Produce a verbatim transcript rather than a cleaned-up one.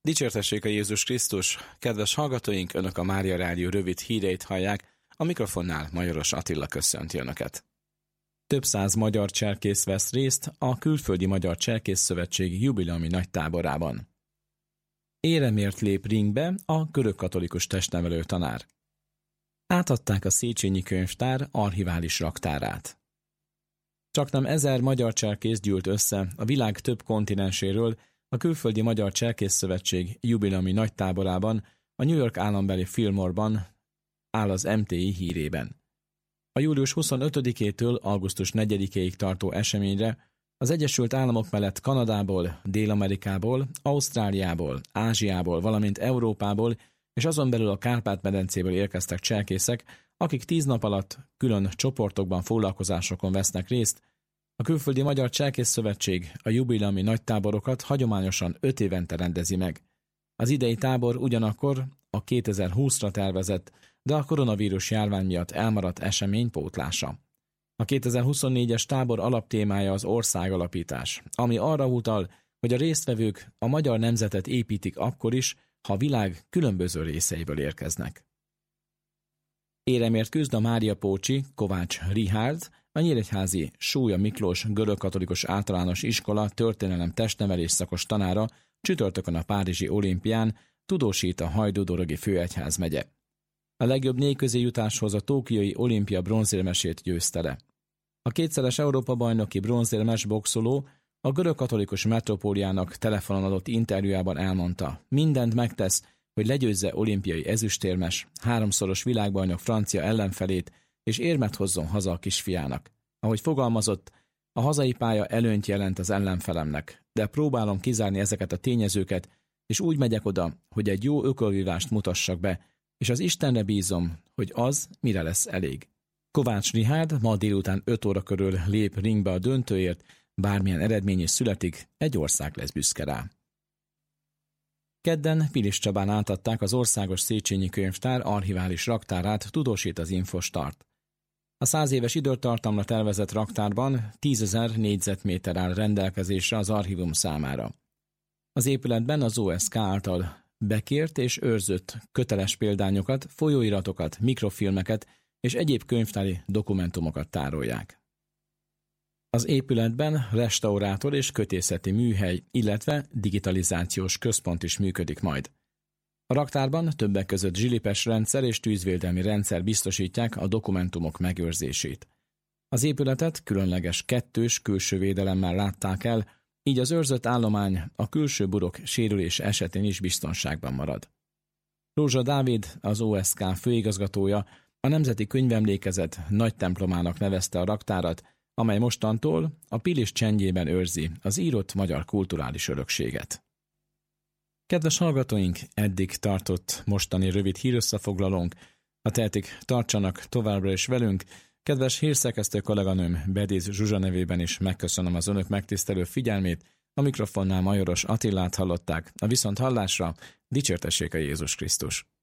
Dicsértessék a Jézus Krisztus! Kedves hallgatóink, Önök a Mária Rádió rövid híreit hallják, a mikrofonnál Majoros Attila köszönti Önöket. Több száz magyar cserkész vesz részt a Külföldi Magyar Cserkész Szövetség jubileumi nagytáborában. Éremért lép ringbe a görögkatolikus testnevelő tanár. Átadták a Széchenyi Könyvtár archivális raktárát. Csaknem ezer magyar cserkész gyűlt össze a világ több kontinenséről a Külföldi Magyar Cserkész Szövetség jubileumi nagytáborában, a New York állambeli Fillmore-ban áll az em té i hírében. A július huszonötödikétől augusztus negyedikéig tartó eseményre az Egyesült Államok mellett Kanadából, Dél-Amerikából, Ausztráliából, Ázsiából, valamint Európából és azon belül a Kárpát-medencéből érkeztek cserkészek, akik tíz nap alatt külön csoportokban foglalkozásokon vesznek részt. A Külföldi Magyar Cserkész Szövetség a jubileumi nagytáborokat hagyományosan öt évente rendezi meg. Az idei tábor ugyanakkor a kétezer-húszra tervezett, de a koronavírus járvány miatt elmaradt esemény pótlása. A kétezer-huszonnégyes tábor alaptémája az országalapítás, ami arra utal, hogy a résztvevők a magyar nemzetet építik akkor is, ha a világ különböző részeiből érkeznek. Éremért küzd a Mária Pócsi, Kovács Richárd, a nyíregyházi Súlya Miklós görögkatolikus általános iskola történelem testnevelés szakos tanára csütörtökön a párizsi olimpián, tudósít a Hajdú-Dorogi főegyházmegye. A legjobb négy közé jutáshoz a tokiói olimpia bronzérmesét győzte le. A kétszeres Európa-bajnoki bronzérmes boxoló a görögkatolikus metropóliának telefonon adott interjújában elmondta, mindent megtesz, hogy legyőzze olimpiai ezüstérmes, háromszoros világbajnok francia ellenfelét, és érmet hozzon haza a kisfiának. Ahogy fogalmazott, a hazai pálya előnyt jelent az ellenfelemnek, de próbálom kizárni ezeket a tényezőket, és úgy megyek oda, hogy egy jó ökölvívást mutassak be, és az Istenre bízom, hogy az mire lesz elég. Kovács Richárd ma délután öt óra körül lép ringbe a döntőért, bármilyen eredmény is születik, egy ország lesz büszke rá. Kedden Pilis Csabán átadták az Országos Széchenyi Könyvtár archivális raktárát, tudósít az Infostart. A száz éves időtartamra tervezett raktárban tízezer négyzetméter áll rendelkezésre az archívum számára. Az épületben az o es ká által bekért és őrzött köteles példányokat, folyóiratokat, mikrofilmeket és egyéb könyvtári dokumentumokat tárolják. Az épületben restaurátor és kötészeti műhely, illetve digitalizációs központ is működik majd. A raktárban többek között zsilipes rendszer és tűzvédelmi rendszer biztosítják a dokumentumok megőrzését. Az épületet különleges kettős külső védelemmel látták el, így az őrzött állomány a külső burok sérülés esetén is biztonságban marad. Rózsa Dávid, az o es ká főigazgatója, a Nemzeti Könyvemlékezet nagy templomának nevezte a raktárat, amely mostantól a Pilis csendjében őrzi az írott magyar kulturális örökséget. Kedves hallgatóink, eddig tartott mostani rövid hírösszefoglalónk. Ha tehetik, tartsanak továbbra is velünk. Kedves hírszerkesztő kolléganőm Bedéz Zsuzsa nevében is megköszönöm az önök megtisztelő figyelmét. A mikrofonnál Majoros Attilát hallották, a viszonthallásra dicsértessék a Jézus Krisztus.